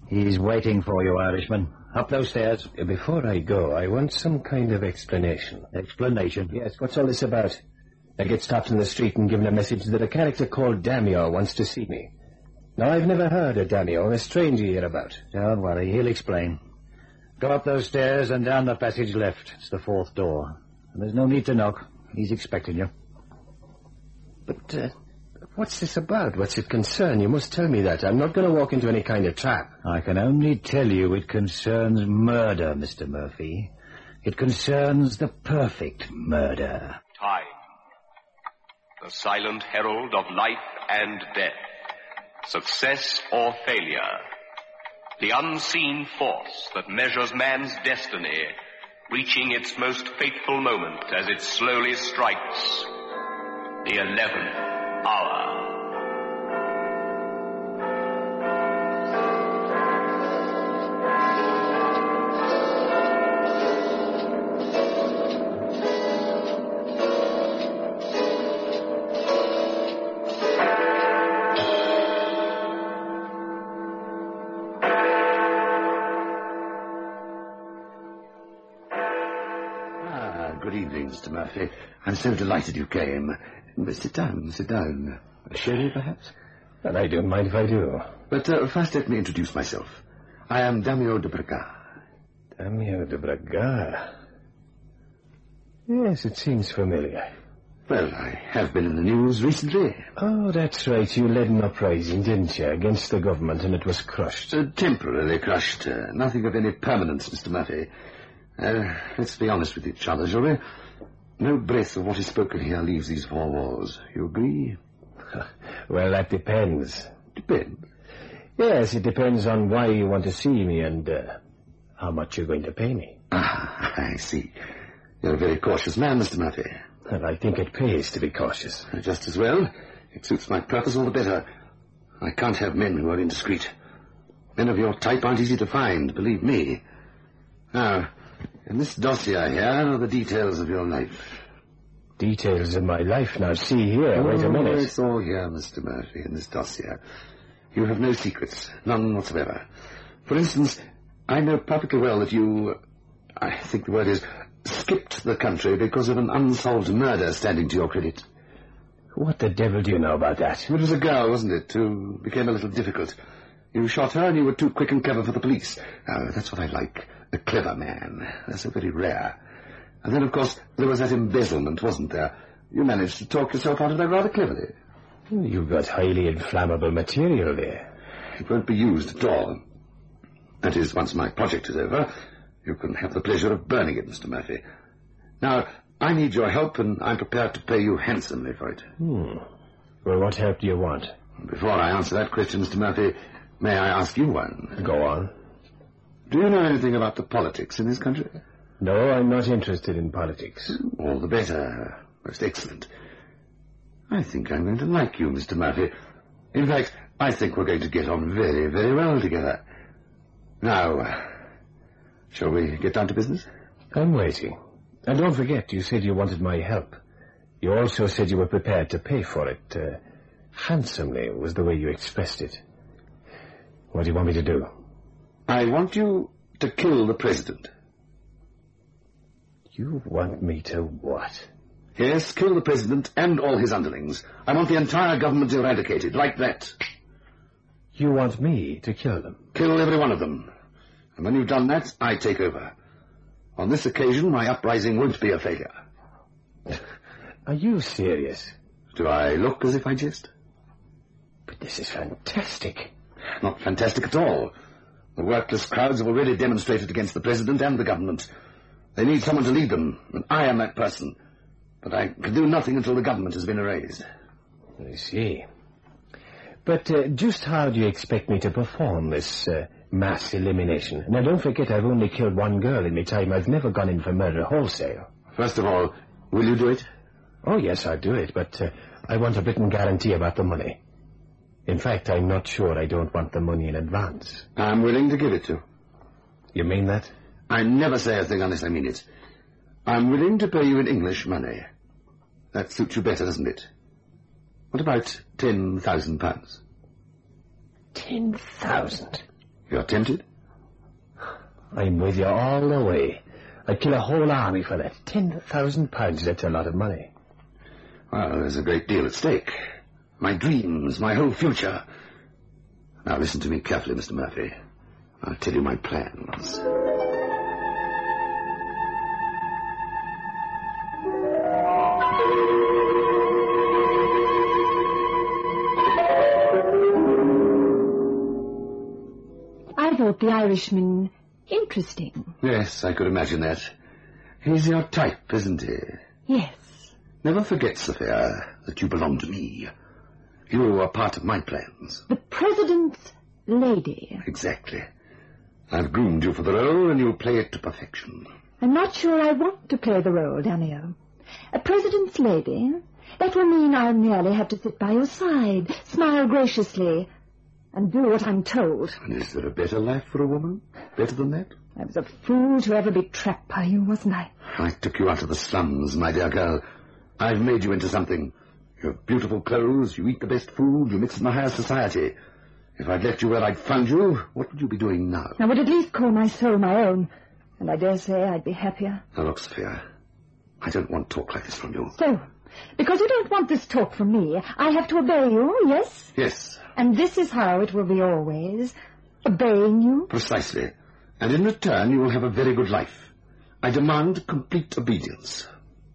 He's waiting for you, Irishman. Up those stairs. Before I go, I want some kind of explanation. Explanation? Yes, what's all this about? I get stopped in the street and given a message that a character called Damio wants to see me. Now, I've never heard of Damio, a stranger hereabout. Don't worry, he'll explain. Go up those stairs and down the passage left. It's the fourth door. And there's no need to knock. He's expecting you. But, what's this about? What's it concern? You must tell me that. I'm not going to walk into any kind of trap. I can only tell you it concerns murder, Mr. Murphy. It concerns the perfect murder. Time. The silent herald of life and death. Success or failure. The unseen force that measures man's destiny, reaching its most fateful moment as it slowly strikes the 11th hour. Good evening, Mr. Murphy. I'm so delighted you came. Sit down, sit down. Sherry, perhaps? Well, I don't mind if I do. But first let me introduce myself. I am Damio de Braga. Damio de Braga? Yes, it seems familiar. Well, I have been in the news recently. Oh, that's right. You led an uprising, didn't you, against the government, and it was crushed. Temporarily crushed. Nothing of any permanence, Mr. Murphy. Let's be honest with each other, shall we? No breath of what is spoken here leaves these four walls. You agree? Well, that depends. Depends? Yes, it depends on why you want to see me and how much you're going to pay me. Ah, I see. You're a very cautious man, Mr. Murphy. Well, I think it pays to be cautious. Just as well. It suits my purpose all the better. I can't have men who are indiscreet. Men of your type aren't easy to find, believe me. Now, in this dossier here are the details of your life. Details of my life? Now, see here, wait a minute. It's all here, Mr. Murphy, in this dossier. You have no secrets, none whatsoever. For instance, I know perfectly well that you, I think the word is, skipped the country because of an unsolved murder standing to your credit. What the devil do you know about that? It was a girl, wasn't it, who became a little difficult. You shot her and you were too quick and clever for the police. That's what I like. A clever man. They're so very rare. And then, of course, there was that embezzlement, wasn't there? You managed to talk yourself out of that rather cleverly. You've got highly inflammable material there. It won't be used at all. That is, once my project is over, you can have the pleasure of burning it, Mr. Murphy. Now, I need your help, and I'm prepared to pay you handsomely for it. Well, what help do you want? Before I answer that question, Mr. Murphy, may I ask you one? Go on. Do you know anything about the politics in this country? No, I'm not interested in politics. All the better. Most excellent. I think I'm going to like you, Mr. Murphy. In fact, I think we're going to get on very, very well together. Now, shall we get down to business? I'm waiting. And don't forget, you said you wanted my help. You also said you were prepared to pay for it. Handsomely was the way you expressed it. What do you want me to do? I want you to kill the president. You want me to what? Yes, kill the president and all his underlings. I want the entire government eradicated, like that. You want me to kill them? Kill every one of them. And when you've done that, I take over. On this occasion, my uprising won't be a failure. Are you serious? Do I look as if I jest? But this is fantastic. Not fantastic at all. The workless crowds have already demonstrated against the president and the government. They need someone to lead them, and I am that person. But I can do nothing until the government has been erased. I see. But just how do you expect me to perform this mass elimination? Now, don't forget I've only killed one girl in my time. I've never gone in for murder wholesale. First of all, will you do it? Oh, yes, I'll do it, but I want a written guarantee about the money. In fact, I'm not sure I don't want the money in advance. I'm willing to give it to you. You mean that? I never say a thing unless I mean it. I'm willing to pay you in English money. That suits you better, doesn't it? What about £10,000? 10,000? You're tempted? I'm with you all the way. I'd kill a whole army for that. £10,000, that's a lot of money. Well, there's a great deal at stake. My dreams, my whole future. Now listen to me carefully, Mr. Murphy. I'll tell you my plans. I thought the Irishman interesting. Yes, I could imagine that. He's your type, isn't he? Yes. Never forget, Sophia, that you belong to me. You are part of my plans. The President's lady. Exactly. I've groomed you for the role, and you'll play it to perfection. I'm not sure I want to play the role, Daniel. A President's lady? That will mean I'll merely have to sit by your side, smile graciously, and do what I'm told. And is there a better life for a woman? Better than that? I was a fool to ever be trapped by you, wasn't I? I took you out of the slums, my dear girl. I've made you into something. You have beautiful clothes, you eat the best food, you mix in the highest society. If I'd left you where I'd found you, what would you be doing now? I would at least call my soul my own, and I dare say I'd be happier. Now look, Sophia, I don't want talk like this from you. So, because you don't want this talk from me, I have to obey you, yes? Yes. And this is how it will be always, obeying you? Precisely. And in return, you will have a very good life. I demand complete obedience.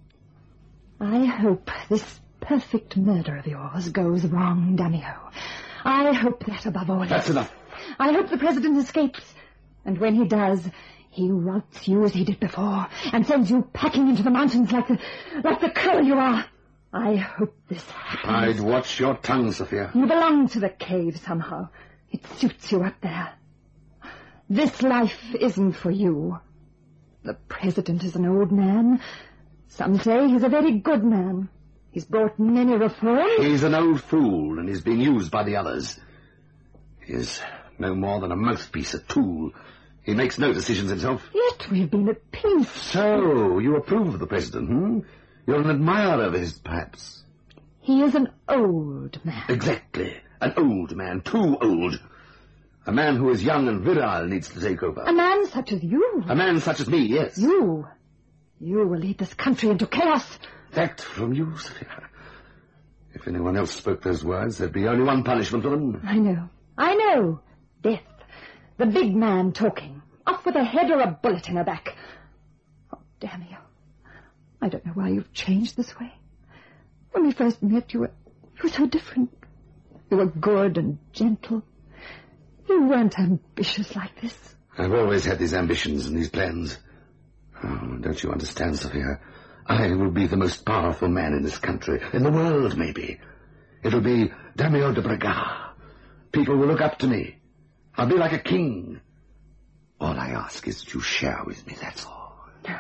I hope this perfect murder of yours goes wrong, Damio. I hope that above all else. That's enough. I hope the President escapes. And when he does, he routs you as he did before, and sends you packing into the mountains like the cur you are. I hope this happens. I'd watch your tongue, Sophia. You belong to the cave somehow. It suits you up there. This life isn't for you. The President is an old man. Some say he's a very good man. He's brought many reforms. He's an old fool, and he's being used by the others. He is no more than a mouthpiece, a tool. He makes no decisions himself. Yet we've been at peace. So, you approve of the President, hmm? You're an admirer of his, perhaps. He is an old man. Exactly. An old man. Too old. A man who is young and virile needs to take over. A man such as you. A man such as me, yes. You will lead this country into chaos. That from you, Sophia. If anyone else spoke those words, there'd be only one punishment for them. I know. Death. The big man talking. Off with a head or a bullet in her back. Oh, damn you. I don't know why you've changed this way. When we first met, you were so different. You were good and gentle. You weren't ambitious like this. I've always had these ambitions and these plans. Oh, don't you understand, Sophia? I will be the most powerful man in this country, in the world, maybe. It'll be Damio de Braga. People will look up to me. I'll be like a king. All I ask is that you share with me, that's all.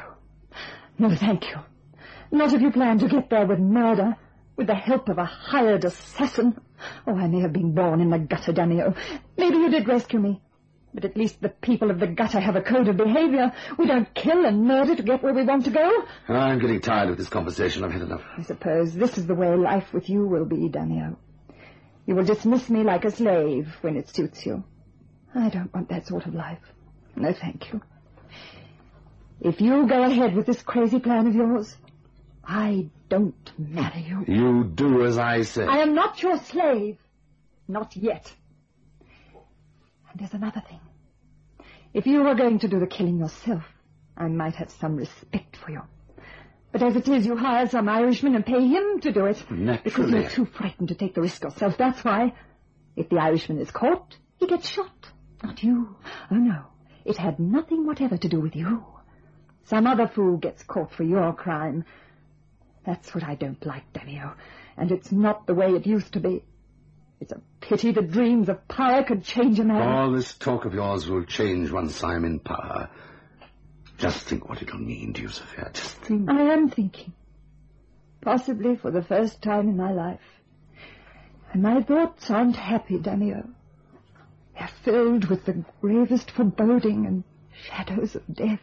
No, thank you. Not if you plan to get there with murder, with the help of a hired assassin. Oh, I may have been born in the gutter, Damio. Maybe you did rescue me. But at least the people of the gutter have a code of behavior. We don't kill and murder to get where we want to go. I'm getting tired of this conversation. I've had enough. I suppose this is the way life with you will be, Damio. You will dismiss me like a slave when it suits you. I don't want that sort of life. No, thank you. If you go ahead with this crazy plan of yours, I don't marry you. You do as I say. I am not your slave. Not yet. And there's another thing. If you were going to do the killing yourself, I might have some respect for you. But as it is, you hire some Irishman and pay him to do it. Naturally. Because you're too frightened to take the risk yourself, that's why. If the Irishman is caught, he gets shot. Not you. Oh, no. It had nothing whatever to do with you. Some other fool gets caught for your crime. That's what I don't like, Damio. And it's not the way it used to be. It's a pity the dreams of power could change a man. All this talk of yours will change once I'm in power. Just think what it'll mean to you, Sophia. Just think. I am thinking. Possibly for the first time in my life. And my thoughts aren't happy, Damio. They're filled with the gravest foreboding and shadows of death.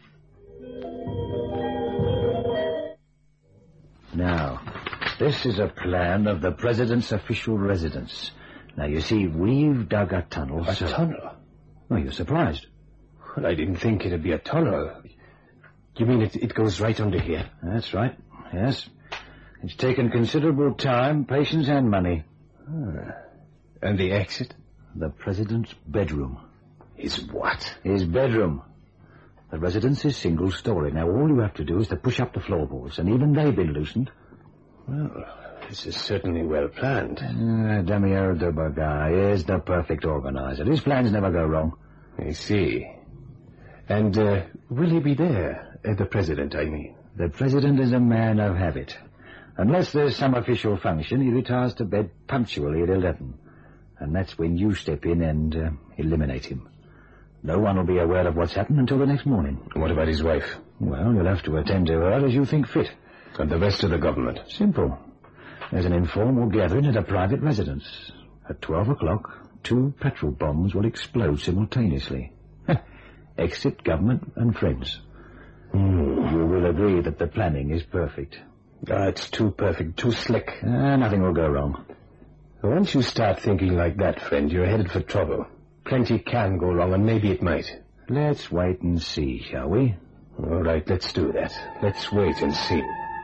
Now, this is a plan of the President's official residence. Now, you see, we've dug a tunnel. A tunnel? Well, you're surprised. Well, I didn't think it'd be a tunnel. You mean it goes right under here? That's right, yes. It's taken considerable time, patience, and money. And the exit? The president's bedroom. His what? His bedroom. The residence is single-story. Now, all you have to do is to push up the floorboards, and even they've been loosened. Well, this is certainly well planned. Damier de Bergay is the perfect organizer. His plans never go wrong. I see. And will he be there? The president, I mean. The president is a man of habit. Unless there's some official function, he retires to bed punctually at 11. And that's when you step in and eliminate him. No one will be aware of what's happened until the next morning. What about his wife? Well, you'll have to attend to her as you think fit. And the rest of the government? Simple. There's an informal gathering at a private residence. At 12 o'clock, 2 petrol bombs will explode simultaneously. Exit, government, and friends. You will agree that the planning is perfect. It's too perfect, too slick. Nothing will go wrong. Once you start thinking like that, friend, you're headed for trouble. Plenty can go wrong, and maybe it might. Let's wait and see, shall we? All right, let's do that. Let's wait and see.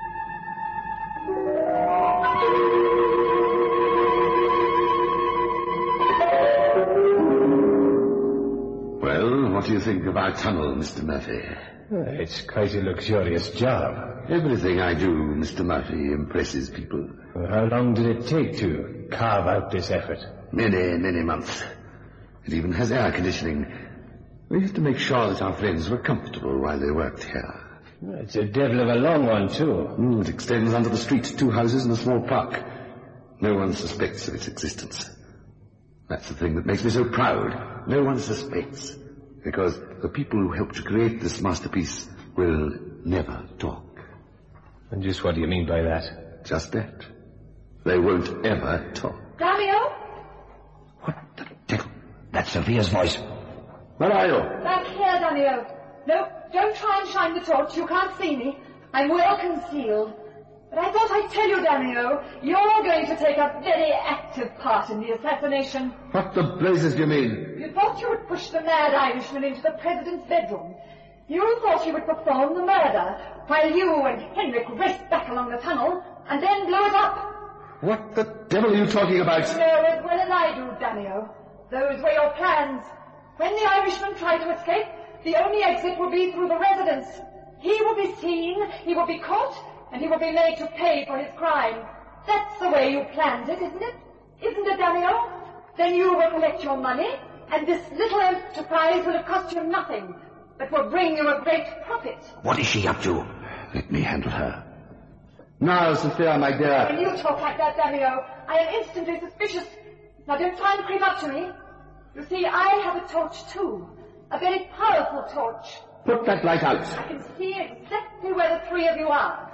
Well, what do you think of our tunnel, Mr. Murphy? It's quite a luxurious job. Everything I do, Mr. Murphy, impresses people. How long did it take to carve out this effort? Many months. It even has air conditioning. We have to make sure that our friends were comfortable while they worked here. It's a devil of a long one, too. It extends under the street, 2 houses and a small park. No one suspects of its existence. That's the thing that makes me so proud. No one suspects. Because the people who helped to create this masterpiece will never talk. And just what do you mean by that? Just that. They won't ever talk. Damio? What the devil? That's Sophia's voice. Where are you? Back here, Damio. No, don't try and shine the torch. You can't see me. I'm well concealed. But I thought I'd tell you, Damio, you're going to take a very active part in the assassination. What the blazes do you mean? You thought you would push the mad Irishman into the president's bedroom. You thought you would perform the murder, while you and Henrik raced back along the tunnel, and then blow it up. What the devil are you talking about? You know as well as I do, Damio. Those were your plans. When the Irishman tried to escape, the only exit would be through the residence. He will be seen, he will be caught, and he will be made to pay for his crime. That's the way you planned it, isn't it? Isn't it, Damio? Then you will collect your money, and this little enterprise will have cost you nothing, but will bring you a great profit. What is she up to? Let me handle her. Now, Sophia, my dear. When you talk like that, Damio, I am instantly suspicious. Now, don't try and creep up to me. You see, I have a torch, too. A very powerful torch. Put that light out. I can see exactly where the 3 of you are.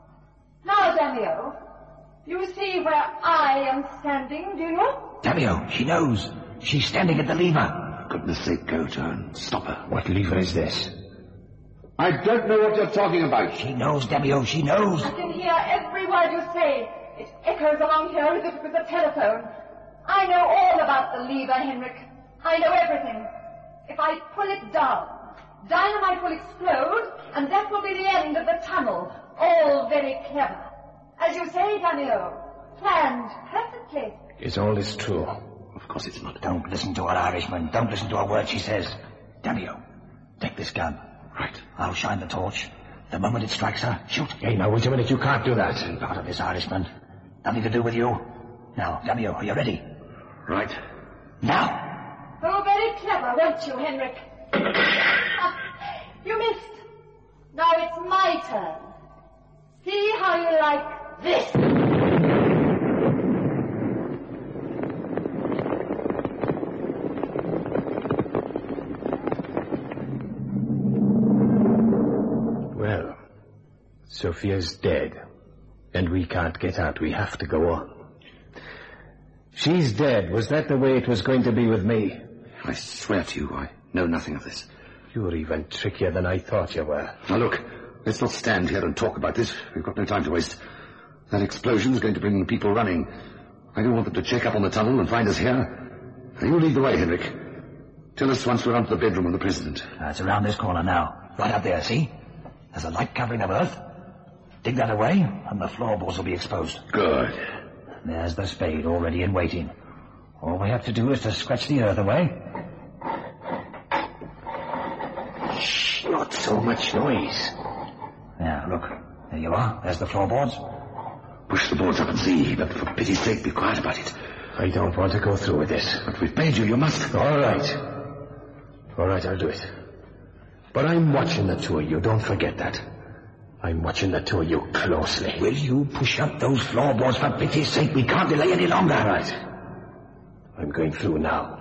Now, Damio, you see where I am standing, do you? Damio, she knows. She's standing at the lever. For goodness sake, go, John. Stop her. What lever is this? I don't know what you're talking about. She knows, Damio, she knows. I can hear every word you say. It echoes along here as if it was a telephone. I know all about the lever, Henrik. I know everything. If I pull it down, dynamite will explode, and that will be the end of the tunnel. All very clever. As you say, Damio, planned perfectly. Is all this true? Of course it's not. Don't listen to her, Irishman. Don't listen to a word she says. Damio, take this gun. Right. I'll shine the torch. The moment it strikes her, shoot. Hey, now, wait a minute. You can't do that. Keep out of this, Irishman. Nothing to do with you. Now, Damio, are you ready? Right. Now! Oh, very clever, weren't you, Henrik? You missed. Now it's my turn. See how you like this. Well, Sophia's dead, and we can't get out. We have to go on. She's dead. Was that the way it was going to be with me? I swear to you, I know nothing of this. You're even trickier than I thought you were. Now look, let's not stand here and talk about this. We've got no time to waste. That explosion's going to bring people running. I don't want them to check up on the tunnel and find us here. Now, you lead the way, Henrik. Tell us once we're onto the bedroom of the president. It's around this corner now. Right up there, see? There's a light covering of earth. Dig that away, and the floorboards will be exposed. Good. There's the spade already in waiting. All we have to do is to scratch the earth away. Shh, not so much noise. Now, look. There you are. There's the floorboards. Push the boards up and see, but for pity's sake, be quiet about it. I don't want to go through with this. But we've paid you, you must. All right. All right, I'll do it. But I'm watching the two of you, don't forget that. I'm watching the two of you closely. Will you push up those floorboards for pity's sake? We can't delay any longer. All right. I'm going through now.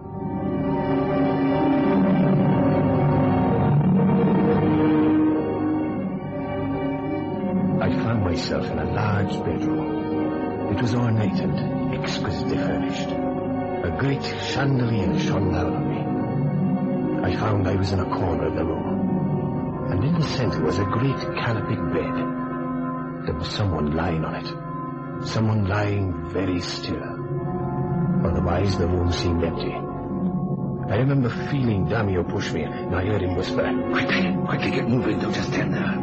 I found myself in a large bedroom. It was ornate and exquisitely furnished. A great chandelier shone down on me. I found I was in a corner of the room, and in the center was a great canopied bed. There was someone lying on it, someone lying very still. Otherwise, the room seemed empty. I remember feeling Damio push me, and I heard him whisper, Quickly get moving, don't just stand there.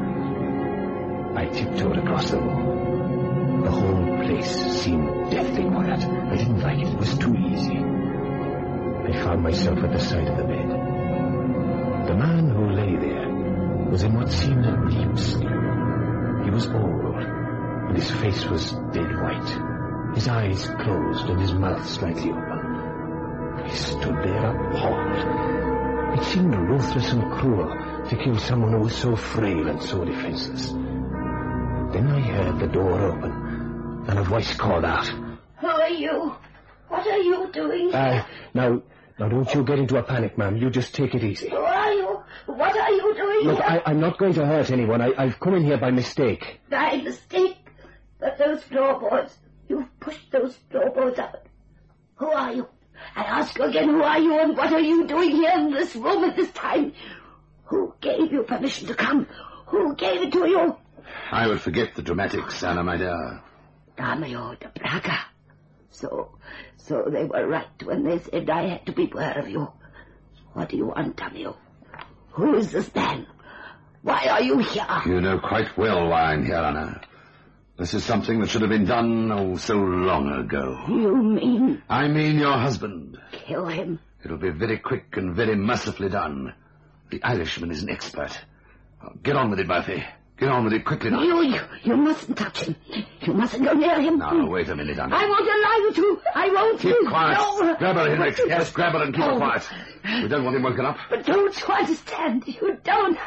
I tiptoed across the room. The whole place seemed deathly quiet. I didn't like it. It was too easy. I found myself at the side of the bed. The man who lay there was in what seemed a deep sleep. He was old, and his face was dead white. His eyes closed and his mouth slightly open. I stood there appalled. It seemed ruthless and cruel to kill someone who was so frail and so defenseless. Then I heard the door open, and a voice called out. Who are you? What are you doing? Now don't you get into a panic, ma'am. You just take it easy. Who are you? What are you doing Look, here? I'm not going to hurt anyone. I've come in here by mistake. By mistake? But those floorboards, you've pushed those floorboards up. Who are you? I ask you again, who are you and what are you doing here in this room at this time? Who gave you permission to come? Who gave it to you? I would forget the dramatics, Anna, my dear. Damio de Braga. So they were right when they said I had to beware of you. What do you want, Damio? Who is this man? Why are you here? You know quite well why I'm here, Anna. This is something that should have been done, so long ago. You mean? I mean your husband. Kill him? It'll be very quick and very mercifully done. The Irishman is an expert. Get on with it, Murphy. Get on with it quickly now. You mustn't touch him. You mustn't go near him. Now, wait a minute, Anna. I won't allow you to. I won't. Keep quiet. No. Grab her, Henrik. Yes, grab her and keep her quiet. We don't want him woken up. But don't you understand? You don't.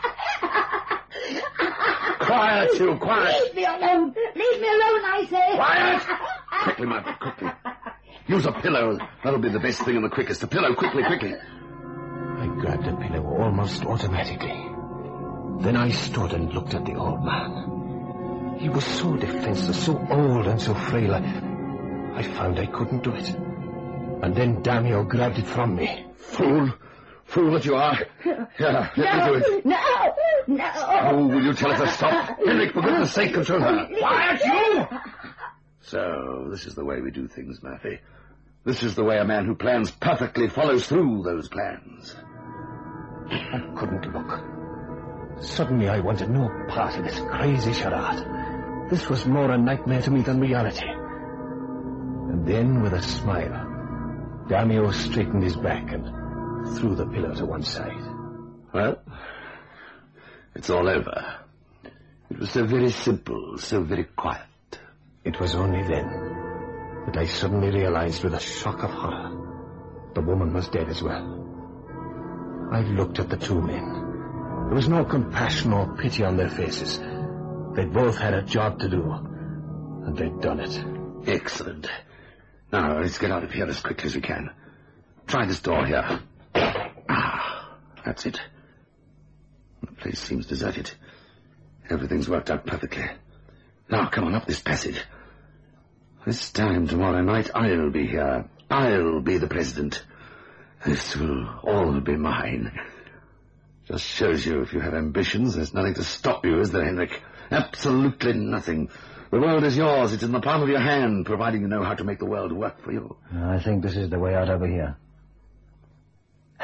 Quiet, you, quiet. Leave me alone. Leave me alone, I say. Quiet! Quickly, Murphy, quickly. Use a pillow. That'll be the best thing and the quickest. A pillow, quickly, quickly. I grabbed a pillow almost automatically. Then I stood and looked at the old man. He was so defenseless, so old and so frail, I found I couldn't do it. And then Damio grabbed it from me. Fool that you are. Here, let me do it. No. Oh, will you tell her to stop? Henrik, for goodness sake, control her. Quiet, you! So, this is the way we do things, Murphy. This is the way a man who plans perfectly follows through those plans. I couldn't look. Suddenly I wanted no part of this crazy charade. This was more a nightmare to me than reality. And then, with a smile, Damio straightened his back and threw the pillow to one side. Well, it's all over. It was so very simple, so very quiet. It was only then that I suddenly realized with a shock of horror the woman was dead as well. I looked at the two men. There was no compassion or pity on their faces. They both had a job to do, and they'd done it. Excellent. Now, let's get out of here as quickly as we can. Try this door here. That's it. The place seems deserted. Everything's worked out perfectly. Now, come on up this passage. This time tomorrow night, I'll be here. I'll be the president. This will all be mine. Just shows you if you have ambitions, there's nothing to stop you, is there, Henrik? Absolutely nothing. The world is yours. It's in the palm of your hand, providing you know how to make the world work for you. I think this is the way out over here.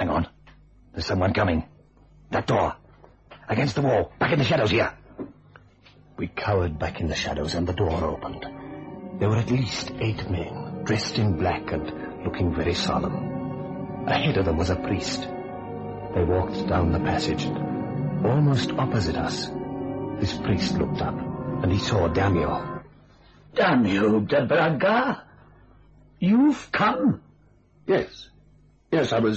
Hang on. There's someone coming. That door. Against the wall. Back in the shadows here. We cowered back in the shadows and the door opened. There were at least 8 men, dressed in black and looking very solemn. Ahead of them was a priest. They walked down the passage and almost opposite us, this priest looked up and he saw Damio. Damio de Braga? You've come? Yes. Yes, I've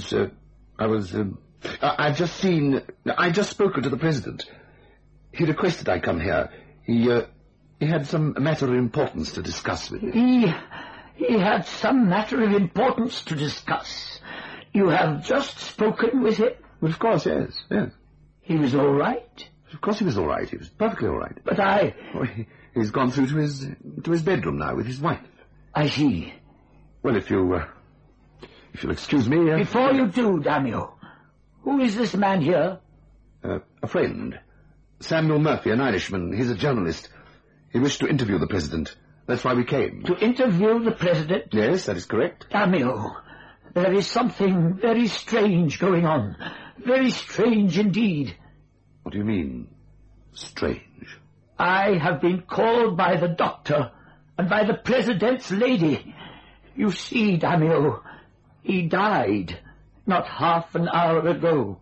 just spoken to the president. He requested I come here. He had some matter of importance to discuss with me. He had some matter of importance to discuss. You have just spoken with him? Well, of course, yes. He was all right? Of course he was all right. He was perfectly all right. But he's gone through to his bedroom now with his wife. I see. Well, if you'll excuse me... Before you do, Damio, who is this man here? A friend. Samuel Murphy, an Irishman. He's a journalist. He wished to interview the president. That's why we came. To interview the president? Yes, that is correct. Damio, there is something very strange going on. Very strange indeed. What do you mean, strange? I have been called by the doctor and by the president's lady. You see, Damio, he died not half an hour ago.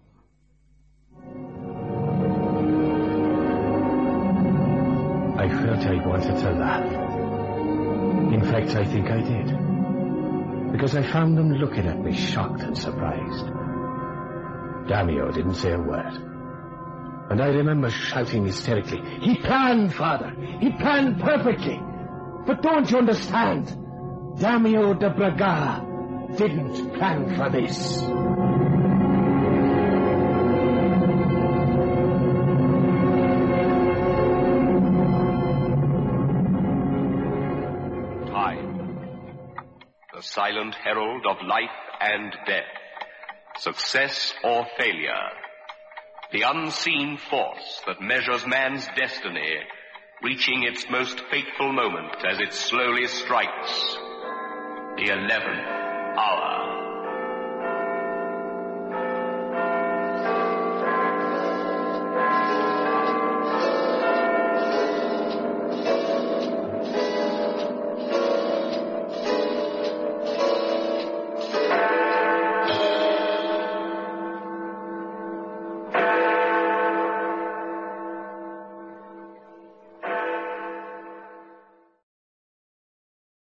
I felt I wanted to laugh. In fact, I think I did. Because I found them looking at me shocked and surprised. Damio didn't say a word. And I remember shouting hysterically, "He planned, Father! He planned perfectly! But don't you understand? Damio de Braga didn't plan for this." The silent herald of life and death, success or failure, the unseen force that measures man's destiny, reaching its most fateful moment as it slowly strikes the 11th hour.